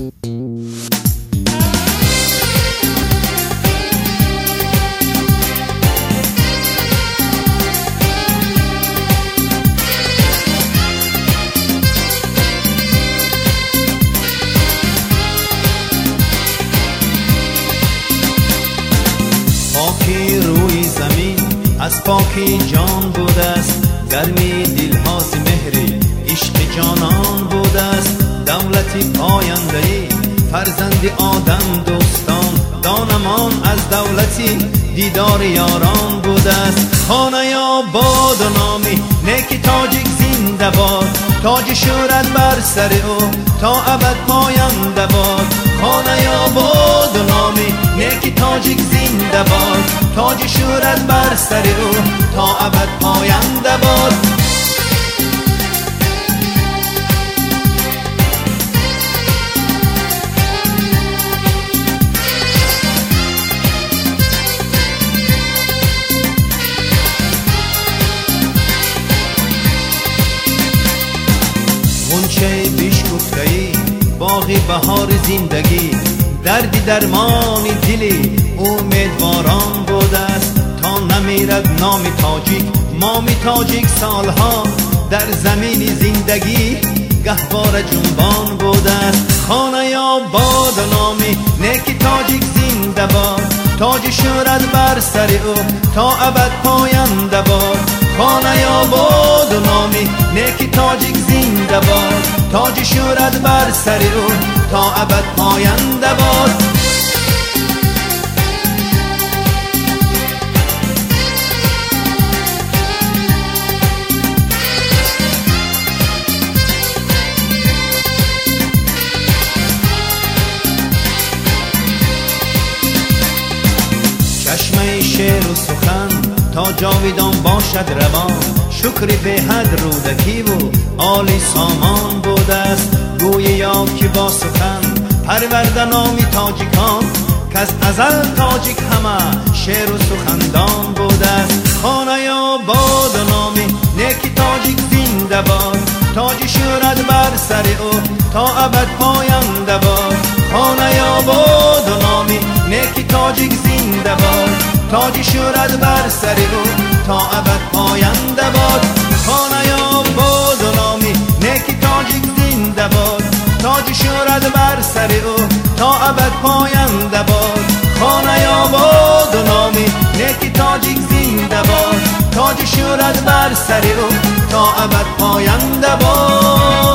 پاکی روی زمین از پاکی جان بوده است، گرمی دلها ز مهری عشق جانان بوده است. دولتی پاینده‌ای فرزند آدم دوستان، دانمان از دولتی دیدار یاران بوده است. خانه آباد و نامی نیک تاجیک زنده باد، تاج شهرت بر سر او تا ابد پاینده باد. خانه آباد و نامی نیک تاجیک زنده باد، تاج شهرت بر سر او تا ابد پاینده باد. غنچه بیشکفته‌ای باغی بهار زندگی، دردی درمانی دلی امیدواران بوده است. تا نمیرد نام تاجیک مامی تاجیک سالها در زمین زندگی گهوار جنبان بوده است. خانه آباد و نامی نیک تاجیک زنده باد، تاج شهرت بر سر او تا ابد پاینده باد. خانه آباد و نامی نیک تاجیک زنده باد، تاج شهرت بر سر او تا ابد پاینده باد. چشمه شعر و سخن تا جاویدان باشد روان، شکری به حد رودکی و عالی سامان بوده است. گویا که با سخن پرورده نامی تاجیکان، که از ازل تاجیک همه شعر و سخندان بوده است. خانه آباد و نامی نیک تاجیک زنده باد، تاج شهرت بر سر او تا ابد پاینده باد. خانه آباد و نامی نیک تاجیک زنده باد، تاج شهرت بر سر او تا ابد پاینده باد. خانه آباد و نامی نیک تاجیک زنده باد، تاج شهرت بر سر او تا ابد پاینده باد. خانه آباد و نامی نیک تاجیک زنده باد، تاج شهرت بر سر او تا ابد پاینده باد.